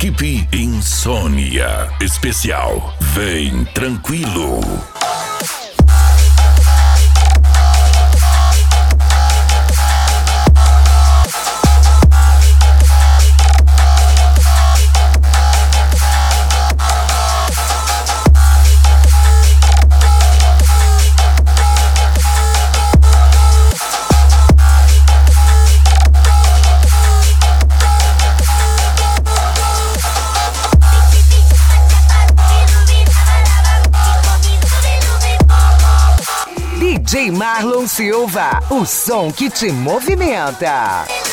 Equipe Insônia Especial. Vem tranquilo. DJ Marlon Silva, o som que te movimenta.